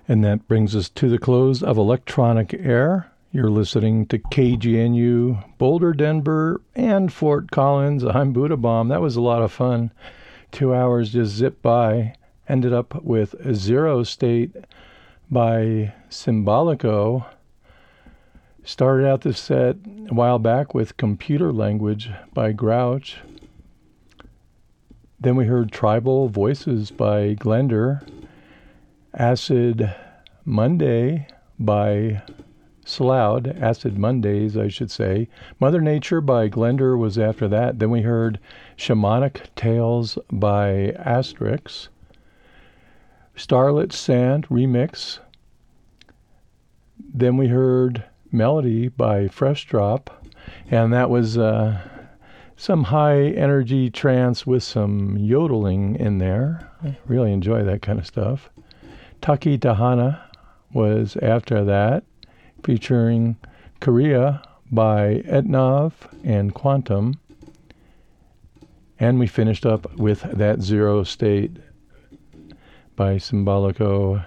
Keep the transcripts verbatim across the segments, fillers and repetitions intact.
And that brings us to the close of Electronic Air. You're listening to K G N U, Boulder, Denver, and Fort Collins. I'm Buddha Bomb. That was a lot of fun. Two hours just zipped by. Ended up with Zero State by Symbolico. Started out this set a while back with Computer Language by Grouch. Then we heard Tribal Voices by Glender. Acid Monday by Sloud, Acid Mondays, I should say. Mother Nature by Glender was after that. Then we heard Shamanic Tales by Asterix. Starlit Sand Remix. Then we heard Melody by Fresh Drop. And that was uh, some high energy trance with some yodeling in there. I really enjoy that kind of stuff. Taki Tahana was after that, featuring Korea by Etnov and Quantum. And we finished up with that Zero State by Symbolico.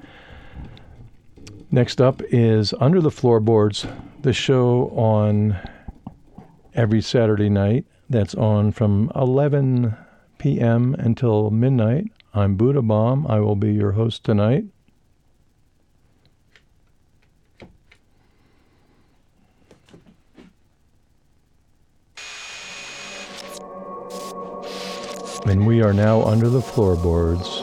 Next up is Under the Floorboards, the show on every Saturday night. That's on from eleven p.m. until midnight. I'm Buddha Bomb. I will be your host tonight. And we are now under the floorboards.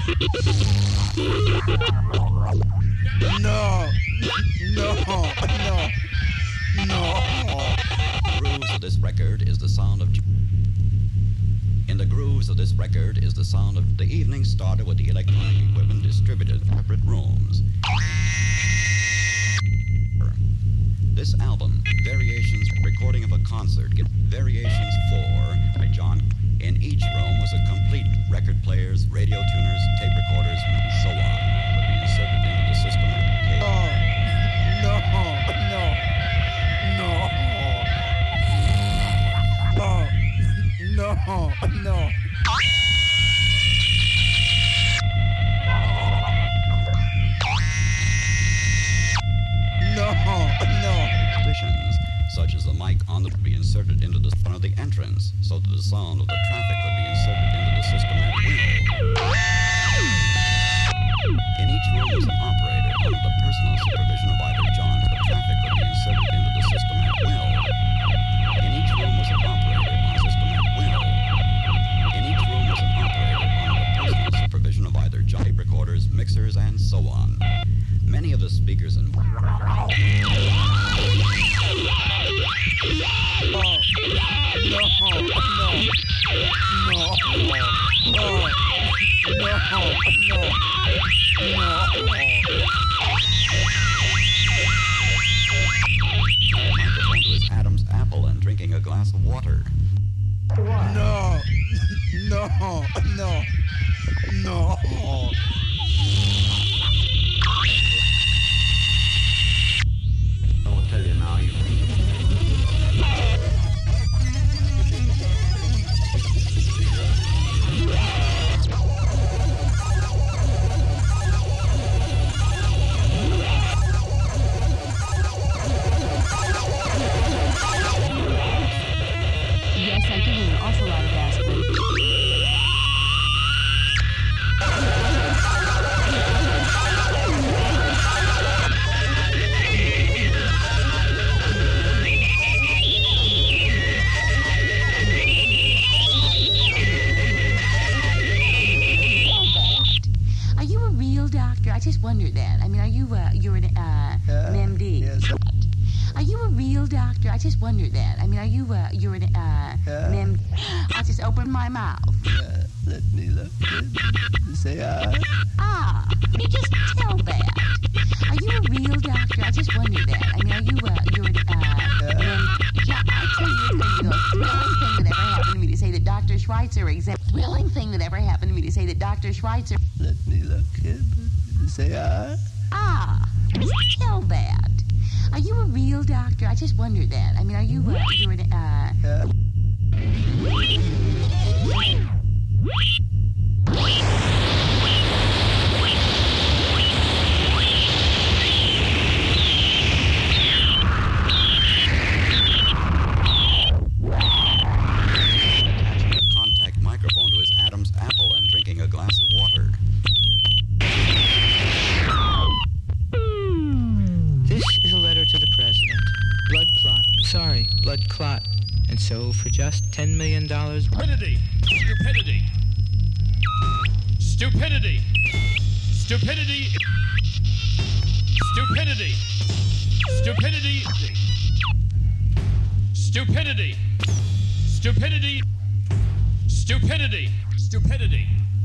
No, no, no, no. The grooves of this record is the sound of... In the grooves of this record is the sound of... The evening started with the electronic equipment distributed in separate rooms. This album, Variations, recording of a concert, get Variations four by John. In each room was a complete record players, radio tuners, tape recorders, and so on, would be inserted into the system at the cable. Oh, no, no, no. Oh, no, no. No, no. Additions, such as the mic on the be inserted into the front of the entrance, so that the sound of the traffic could be inserted into the system at will. In each room was an operator under the personal supervision of either John. The traffic could be inserted into the system at will. In each room was an operator on the system at will. In each room was an operator under the personal supervision of either John. Tape recorders, mixers, and so on. Many of the speakers in... Oh, no, no, no, no, no, no. Microphone to his Adam's apple and drinking a glass of water. No, no, no, no. I will tell you now, you Yes, I give you an awful lot of aspirin. Are you a real doctor? I just wondered that. I mean, are you, uh, you're an, uh, Yeah, an M D? yes. Are you a real doctor? I just wondered that. I mean, are you, uh, you're an, uh, Yeah. an M D? I'll just open my mouth. Uh, let me look at say I. Ah, you just tell that. Are you a real doctor? I just wondered that. I mean, are you, uh, you're an, uh, an M D? Yeah, I tell you, it's the most thrilling thing that ever happened to me to say that Doctor Schweitzer exempt. Thrilling thing that ever happened to me to say that Doctor Schweitzer. Let me look at say I. Ah, just tell that. Are you a real doctor? I just wondered that. I mean, are you, uh, you're an, uh... Yeah. attaching a contact microphone to his Adam's apple and drinking a glass of water. This is a letter to the president. Blood clot. Sorry, blood clot. And so, for just ten million dollars... Stupidity! Stupidity! Stupidity! Stupidity! Stupidity! Stupidity! Stupidity! Stupidity! Stupidity! Stupidity!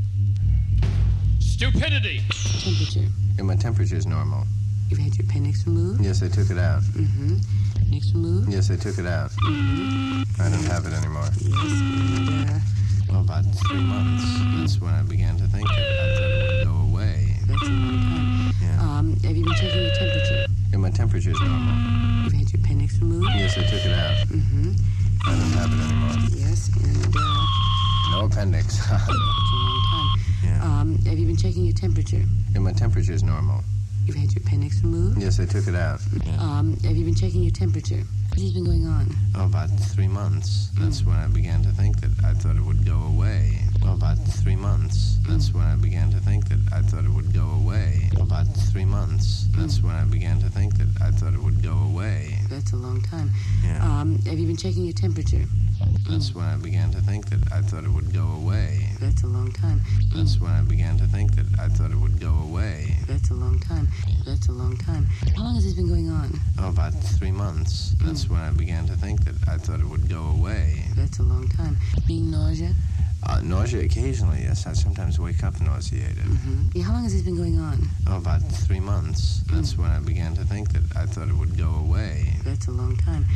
Stupidity! Temperature. Yeah, my temperature's normal. You've had your appendix removed? Yes, I took it out. Mm-hmm. Appendix removed? Yes, I took it out. Mm-hmm. I don't have it anymore. Yes, and, uh, Well, about three months. That's when I began to think that I thought it would go away. that's a long time. Yeah. Um, have you been checking your temperature? Yeah, my temperature's normal. You've had your appendix removed? Yes, I took it out. Mm-hmm. I don't have it anymore. Yes, and, uh, No appendix. that's a long time. Yeah. Um, have you been checking your temperature? Yeah, my temperature's normal. You've had your appendix removed? Yes, I took it out. Um, have you been checking your temperature? What has been going on? Oh, about three months. That's when I began to think that I thought it would go away. Well, about three months. That's when I began to think that I thought it would go away. About three months. That's when I began to think that I thought it would go away. That's a long time. Yeah. Um, have you been checking your temperature? That's when I began to think that I thought it would go away. That's a long time. That's when I began to think that I thought it would go away. That's a long time. That's a long time. How long has this been going on? Oh, about three months. That's when I began to think that I thought it would go away. That's a long time. Being nausea? Uh, nausea occasionally, yes. I sometimes wake up nauseated. Mm-hmm. Yeah, how long has this been going on? Oh, about three months. That's when I began to think that I thought it would go away. That's a long time.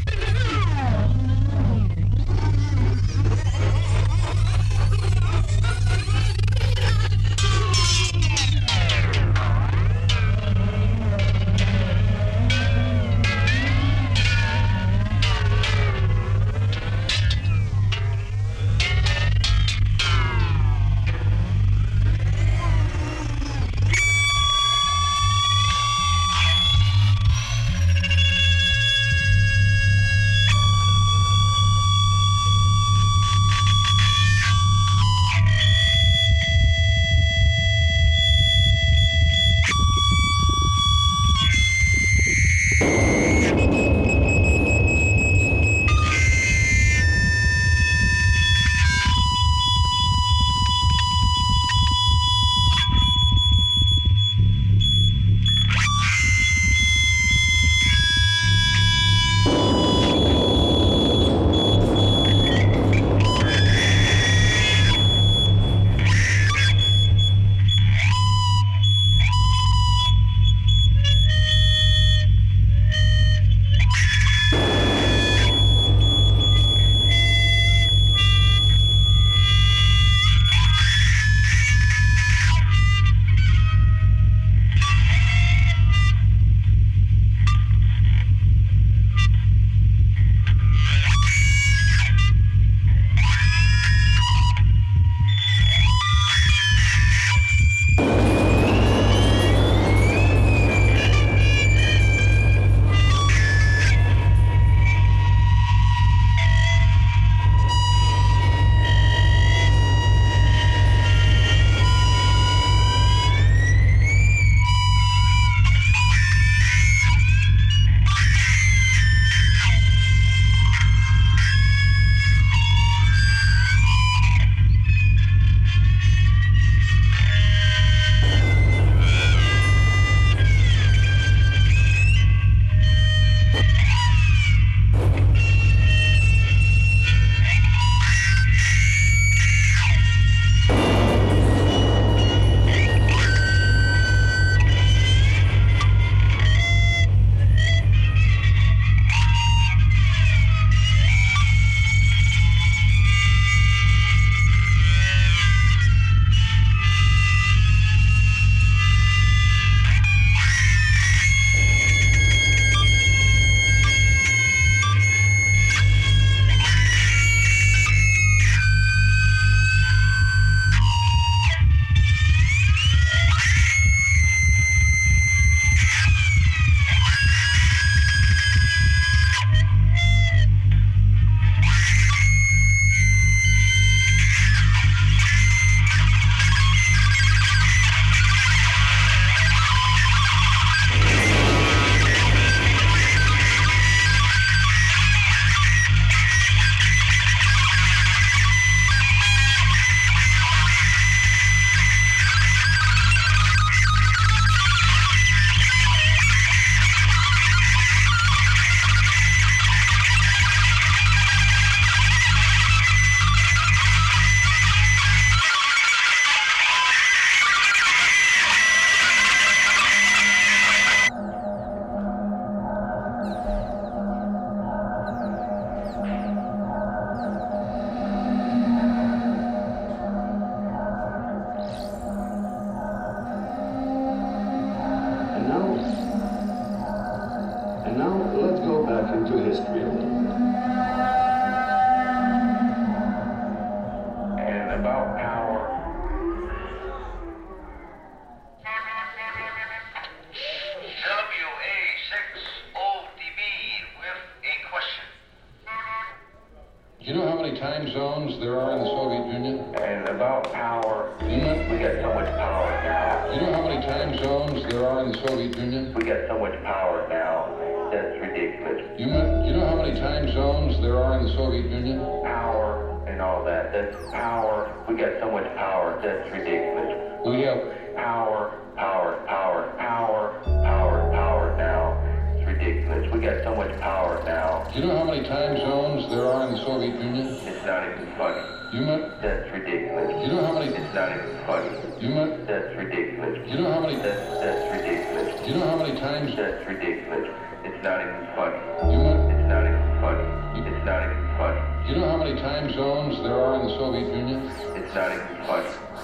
You know how many time zones there are in the Soviet Union? And about power, You know, we got so much power now. you know how many time zones there are in the Soviet Union? We got so much power now. That's ridiculous. You know, you know how many time zones there are in the Soviet Union? Power and all that. That's power. We got so much power. That's ridiculous. We have Power, power, power, power, power, power now. It's ridiculous. We got so much power now. Do you know how many time zones there are in the Soviet Union? It's not even funny. You know, That's ridiculous. you know how many? It's not even funny. You know, That's ridiculous. you know how many? That's that's ridiculous. You know how many times? That's ridiculous. It's not even funny. You know, It's not even funny. It's not even funny. you know how many time zones there are in the Soviet Union? It's not even funny.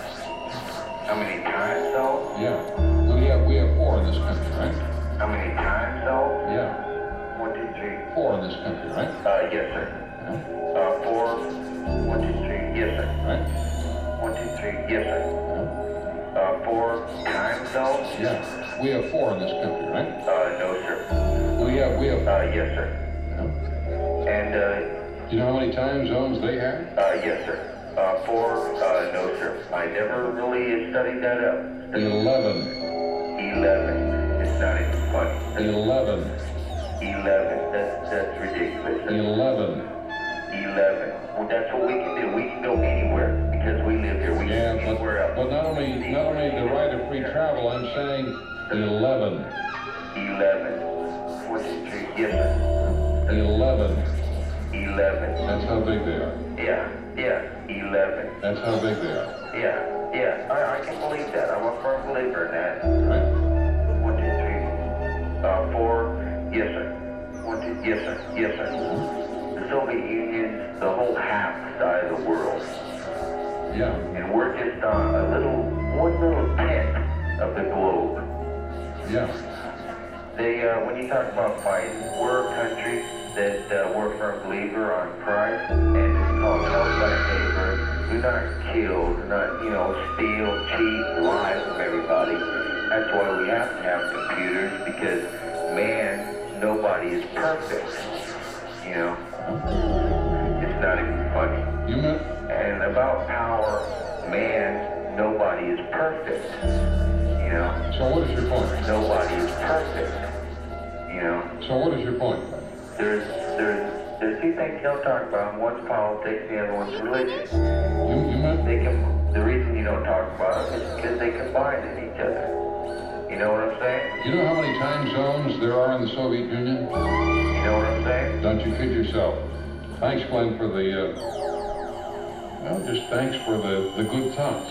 How many times though? Yeah, we have we have four in this country, right? How many times though? Yeah, One, two, three. four in this country, right? Uh, yes, sir. Yeah, Uh, four. One, two, three. Yes, sir. right? One, two, three. Yes, sir. Yeah. Uh, four times though? Yeah, we have four in this country, right? Uh, no, sir. We have we have. Uh, yes, sir. Yeah. And, uh, Do you know how many time zones they have? uh, yes, sir. Uh, four. Uh, no, sir. I never really studied that up. Eleven. Eleven. It's not even funny. Eleven. Eleven. That's that's ridiculous. Eleven. Eleven. Well, that's what we can do. We can go anywhere because we live here. We Yeah, can go but, anywhere else. but not only not only the right of free travel, I'm saying eleven. Eleven. One, two, three. Yes, sir. Eleven. Eleven. That's how big they are. Yeah. Yeah. Eleven. That's how big they are. Yeah. Yeah. I, I can believe that. I'm a firm believer in that. Right? One, two, three. Uh, four. Yes, sir. One, two. Yes, sir. Yes, sir. The Soviet Union, the whole half side of the world, Yeah. and we're just on a little, one little tenth of the globe. Yeah. They, uh, when you talk about fighting, we're a country that uh, we're a firm believer on Christ, and it's called help thy neighbor. Do not kill, do not, you know, steal, cheat, lie from everybody. That's why we have to have computers, because man, nobody is perfect. You know, it's not even funny. You know, And about power, man, nobody is perfect. You know, so what is your point? nobody is perfect. You know, So what is your point? there's there's there's two things you don't talk about. One's politics, the other one's religion. You, you meant, They can. The reason you don't talk about them is because they combine in each other. You know what I'm saying? you know how many time zones there are in the Soviet Union? You know what I'm saying? Don't you kid yourself. Thanks, Glenn, for the, uh, well, just thanks for the, the good thoughts.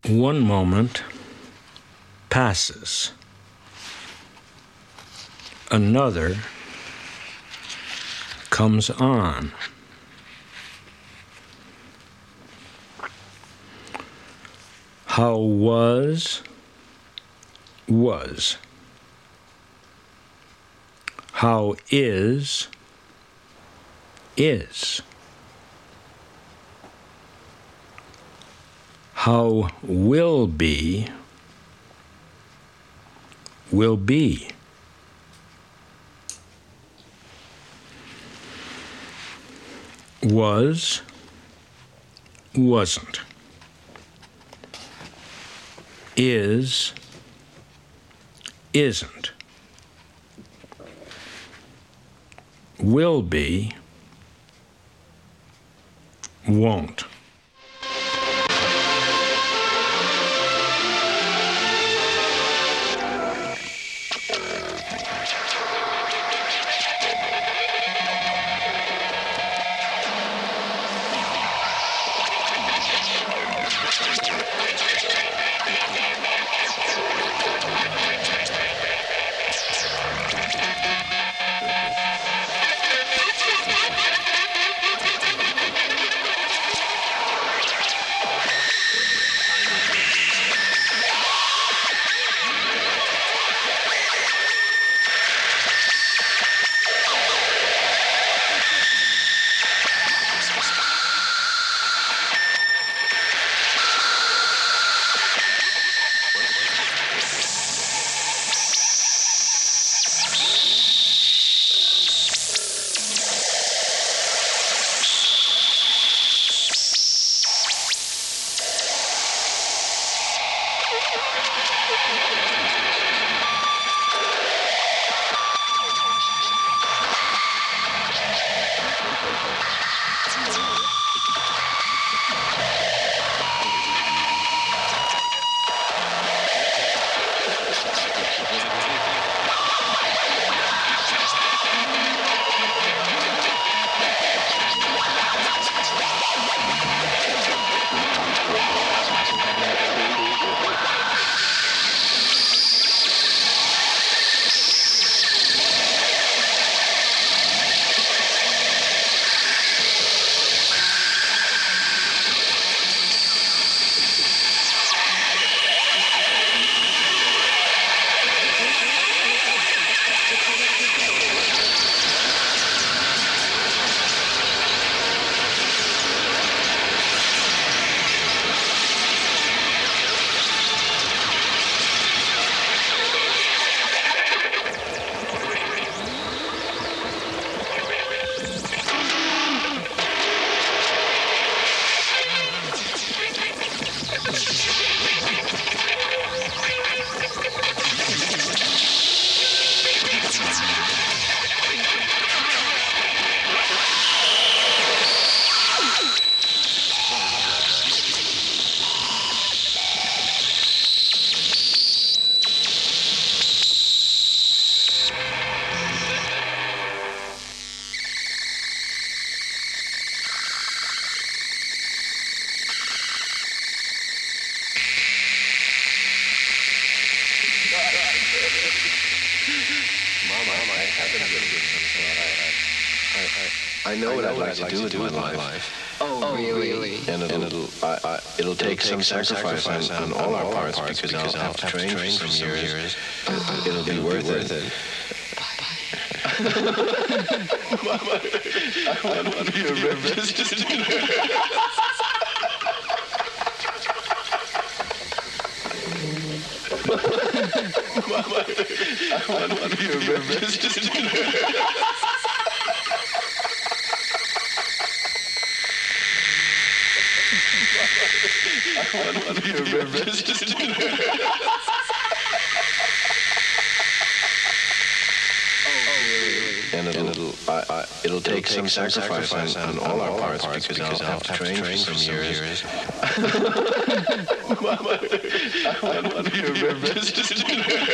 One moment passes. Another comes on. How was, was. How is, is. How will be, will be. Was, wasn't. Is, isn't. Will be, won't. I know what I'd like to do with my life. Oh, really? And it'll, it'll, I, I, it'll take some sacrifice on, on all our parts because I'll have to train for some years. It, it'll be worth it. Mama, I want to be a reverend. Mama, I want to be a reverend. I want to be a reverend. And it'll, it'll, I, I, it'll take some sacrifice on, on all our parts because I'll have to train for some years. Mama, I want to be a reverend.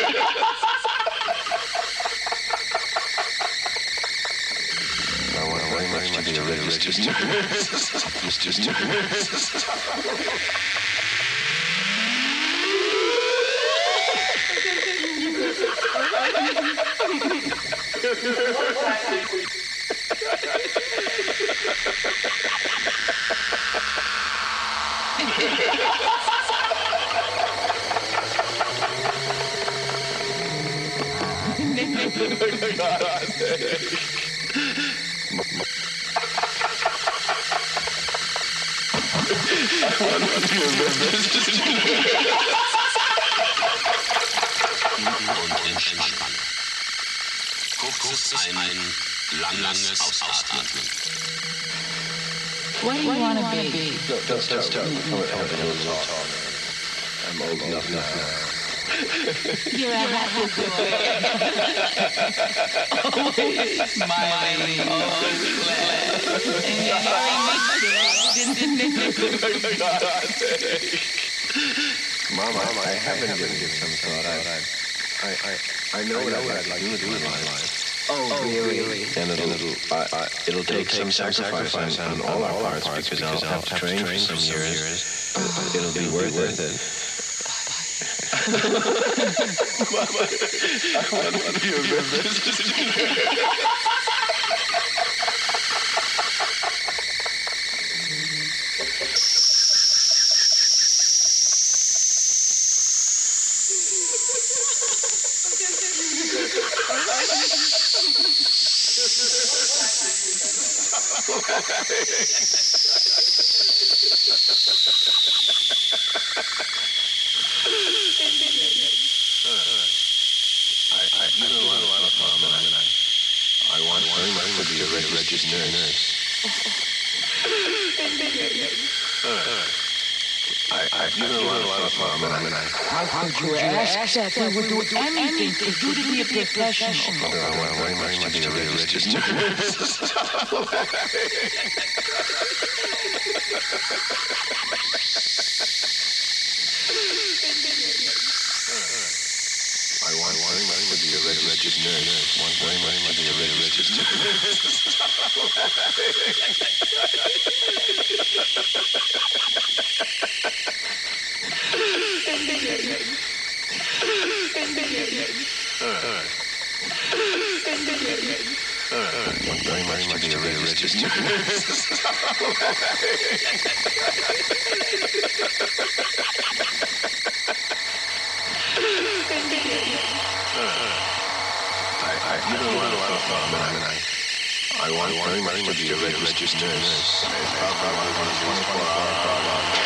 Mister Mister Mister Und entspannen. Kurzes Ein-, langes Ausatmen. What do you want to be? No, don't start. Don't start. I'm old enough now. You're a happy boy. Always smiling, always glad. And you never Mom, Mom, I haven't given it some thought. I, I, I know what I'd like to do with my life. Oh, really? And it'll, it'll, I, I, it'll take some sacrifice on, on all our parts because I'll have to train for some years. But it'll be worth it. Mama, I want to be a business. How could you ask that? We would do anything for you to be a professional. I want very much to be a registered nurse. I want very much to be a registered nurse. I want very much to be a registered nurse. Very much to be a registered nurse. I don't want a lot of fun, man. I want very much to be a registered nurse. I probably want one twenty-four hour program.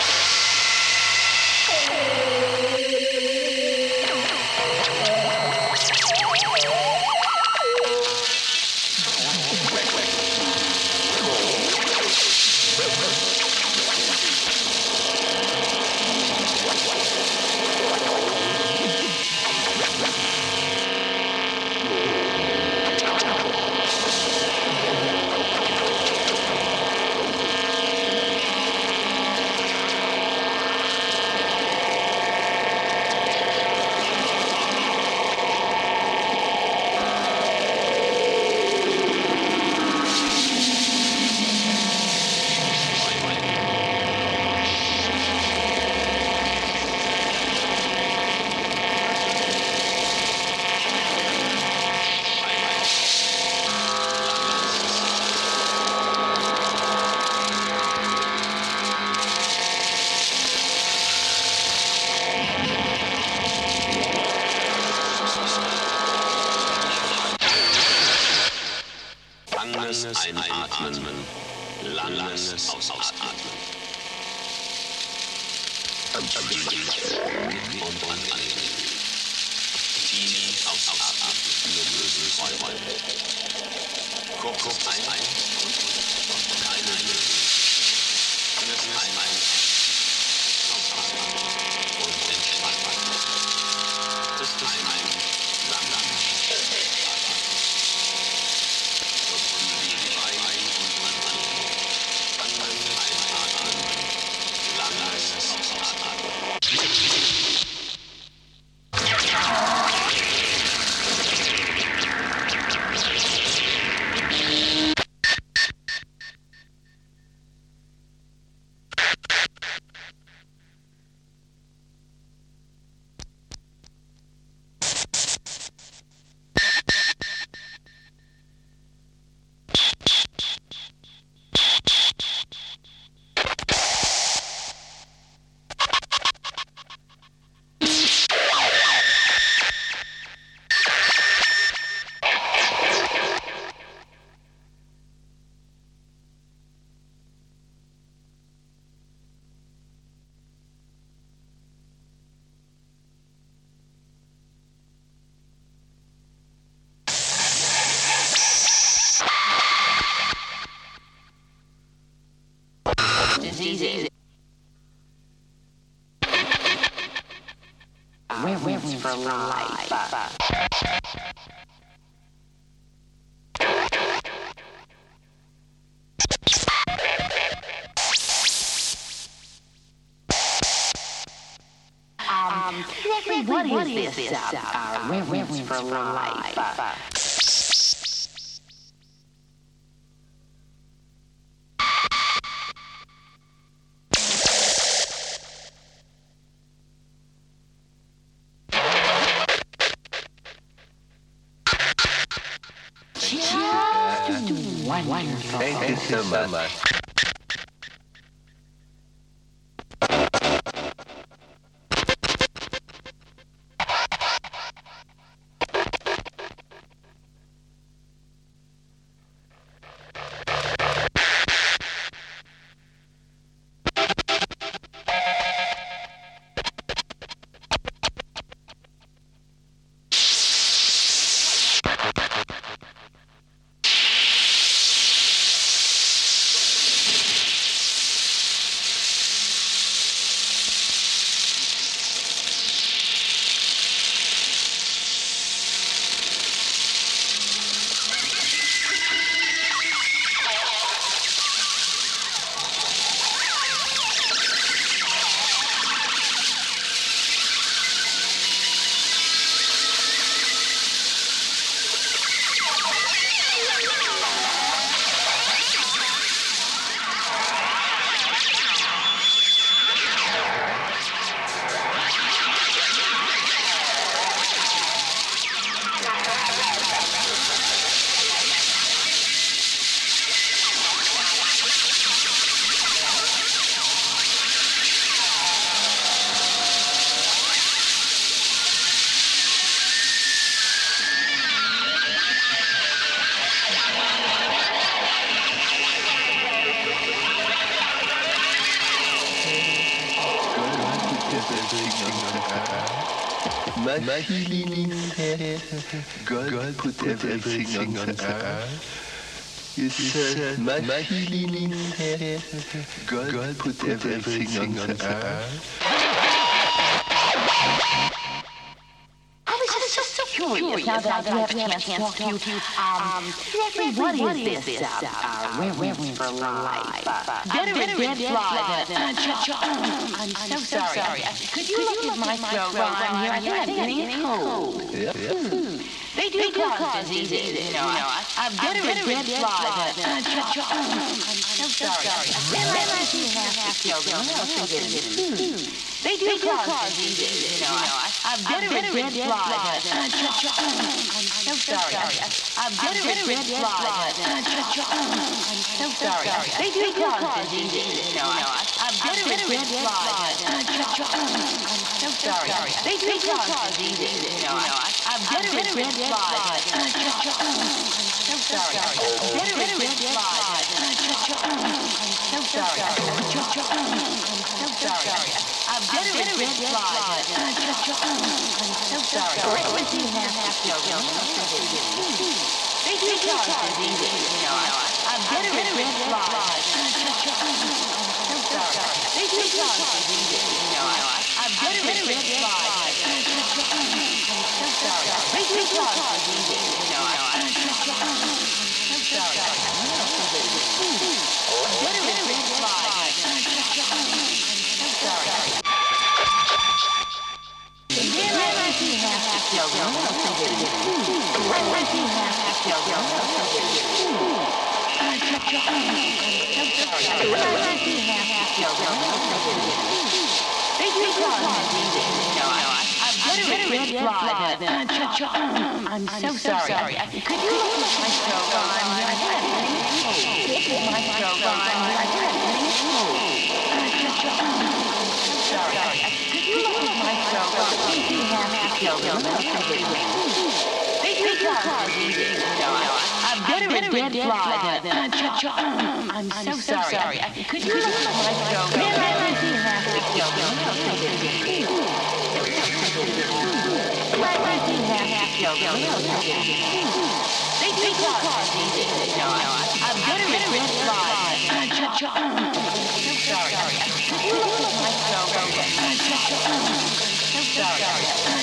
Einatmen, langes Ausatmen. Und annehmen. Tief ausatmen, wir lösen Räume. Kurz ein und keine Lösung. Ein, ausatmen und entspannen. Das ist ein lang. werewolves for life. Um, exactly what, what is this, this uh, uh, werewolves for life? Uh, Just wonderful. Thank you so much. My feelings have God, God put everything on earth. You said my feelings have God, God put everything on earth. Curious now that I do have a chance to talk to you. Um, exactly what, what is this, uh, uh, werewolves for life? Better a dead fly than a... I'm so sorry. Could you look at my throat while I'm here? I think I'm getting cold. Yeah, yeah. They do cause diseases, you know. I'm better a dead fly than a... I'm so sorry. And I like to have to kill them. They do cause diseases, you know. I'm better a dead fly than a... I'm so sorry. I'm better a dead fly than a... I'm so sorry. They do cause diseases, you know. I'm better a dead fly than a... I'm so sorry. They do cause diseases, you know. I'm better a dead fly than a... I'm so sorry. Better a dead fly than a... I'm so sorry. I'm so sorry. I'm better a dead fly than a... I'm so sorry. Frequency half kill. They do cause diseases, you know. I'm better a dead fly than a... I'm so sorry. They do cause diseases, you know. I'm better a dead fly than a... I'm so sorry. They do cause diseases, you know. I'm so sorry. Better a dead fly than a... I'm so sorry. I'm so sorry. Could you look at my throat while I'm here? I think I'm getting cold. Look at my throat while I'm here. I think I'm getting cold. I'm so sorry. Could you look at my throat while I'm here? You have to kill them. They do cause diseases, you know. I'm better a dead fly than a... I'm so sorry. Could you look at my throat while I'm here? You have to kill them. They do cause diseases, you know. I'm better a dead fly than a... I'm so sorry. Could you look at my throat while I'm here? I'm so sorry.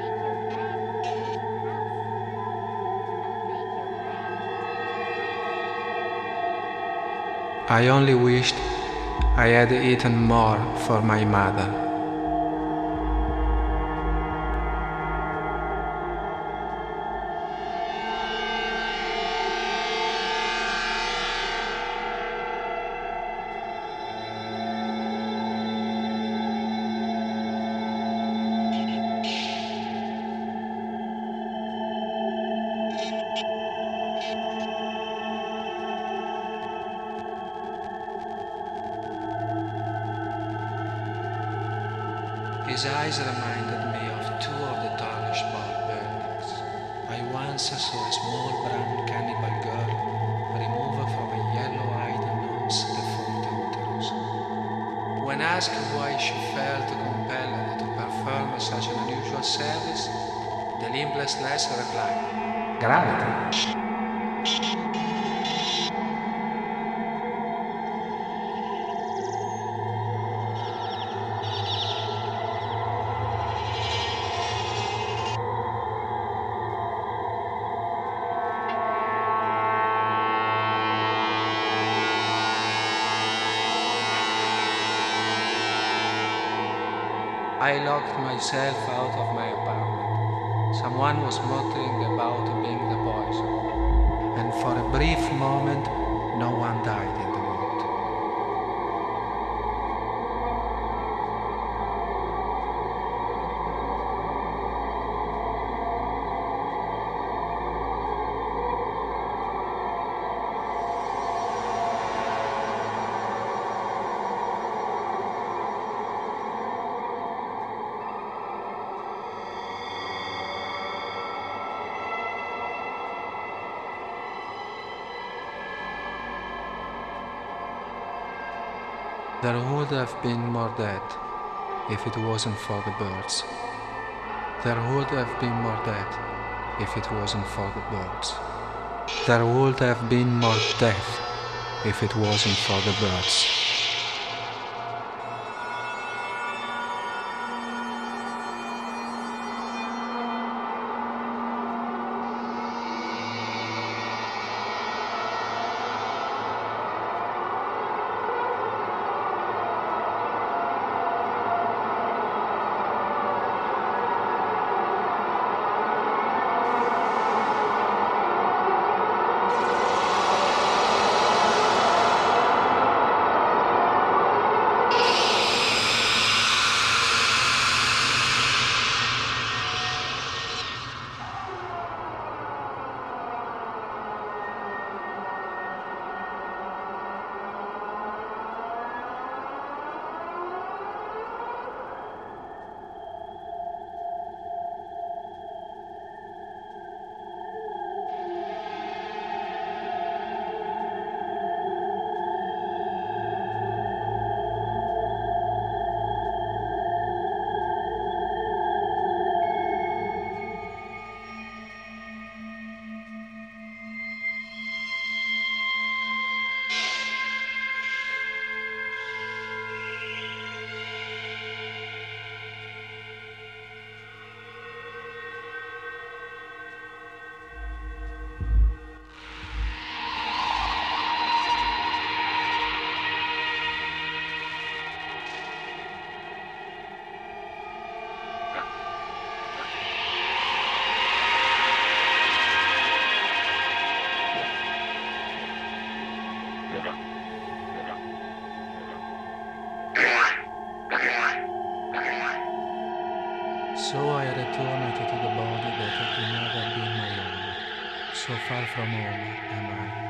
I only wished I had eaten more for my mother. His eyes reminded me of two of the tarnished bar buildings. I once saw a small brown cannibal girl removed from a yellow-eyed non's defunct uterus. When asked why she felt compelled to perform such an unusual service, the limbless nurse replied, "Gravity." I locked myself out of my apartment. Someone was muttering about being the poison, and for a brief moment, no one died in the wood. There would have been more dead if it wasn't for the birds. There would have been more dead if it wasn't for the birds. There would have been more death if it wasn't for the birds. So I returned to the body that had never been my own. So far from home am I.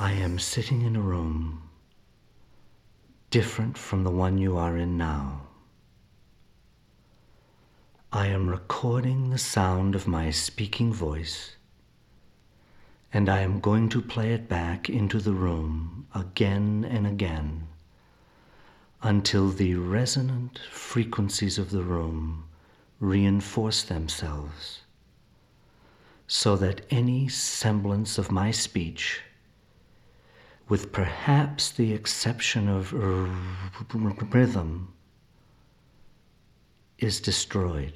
I am sitting in a room different from the one you are in now. I am recording the sound of my speaking voice, and I am going to play it back into the room again and again until the resonant frequencies of the room reinforce themselves, so that any semblance of my speech, with perhaps the exception of r- rhythm, is destroyed.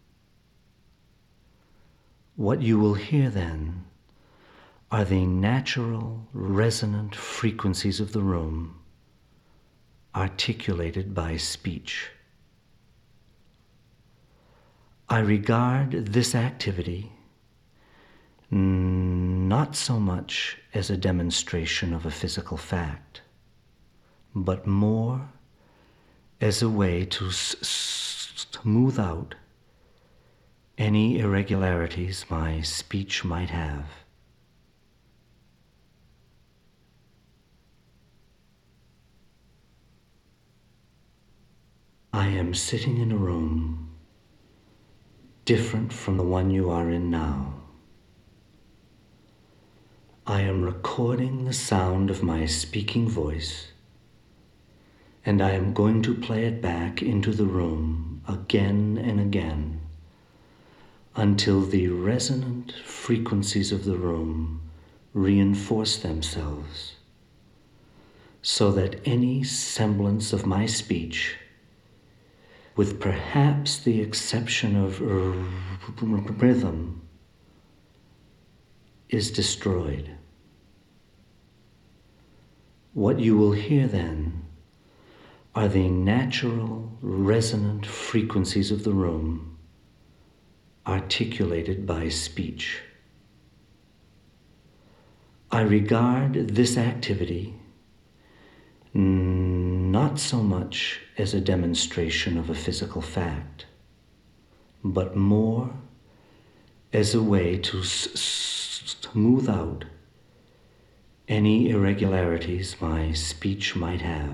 What you will hear then are the natural resonant frequencies of the room articulated by speech. I regard this activity not so much as a demonstration of a physical fact, but more as a way to s- smooth out any irregularities my speech might have. I am sitting in a room different from the one you are in now. I am recording the sound of my speaking voice, and I am going to play it back into the room again and again until the resonant frequencies of the room reinforce themselves, so that any semblance of my speech, with perhaps the exception of r- rhythm, is destroyed. What you will hear then are the natural resonant frequencies of the room articulated by speech. I regard this activity not so much as a demonstration of a physical fact, but more as a way to s- smooth out any irregularities my speech might have.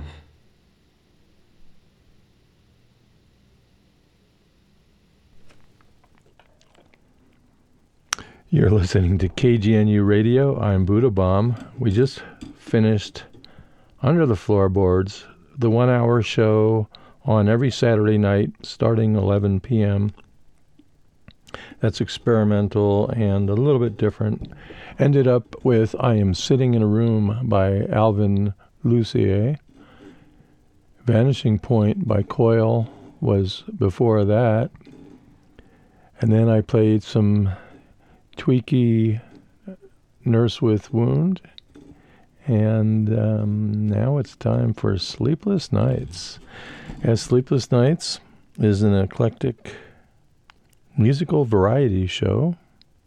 You're listening to K G N U Radio. I'm Buddha Bomb. We just finished Under the Floorboards, the one-hour show on every Saturday night starting eleven p.m. That's experimental and a little bit different. Ended up with I Am Sitting in a Room by Alvin Lucier. Vanishing Point by Coil was before that. And then I played some Tweaky Nurse with Wound. And um, now it's time for Sleepless Nights. As Sleepless Nights is an eclectic musical variety show.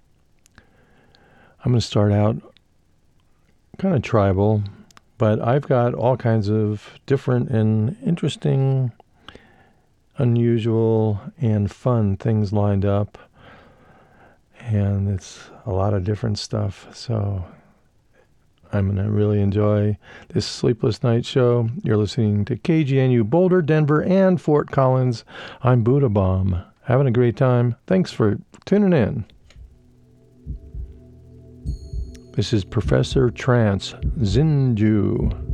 I'm going to start out kind of tribal, but I've got all kinds of different and interesting, unusual, and fun things lined up. And it's a lot of different stuff. So I'm going to really enjoy this Sleepless Night show. You're listening to K G N U Boulder, Denver, and Fort Collins. I'm Buddha Bomb. Having a great time. Thanks for tuning in. This is Professor Trance Zinju.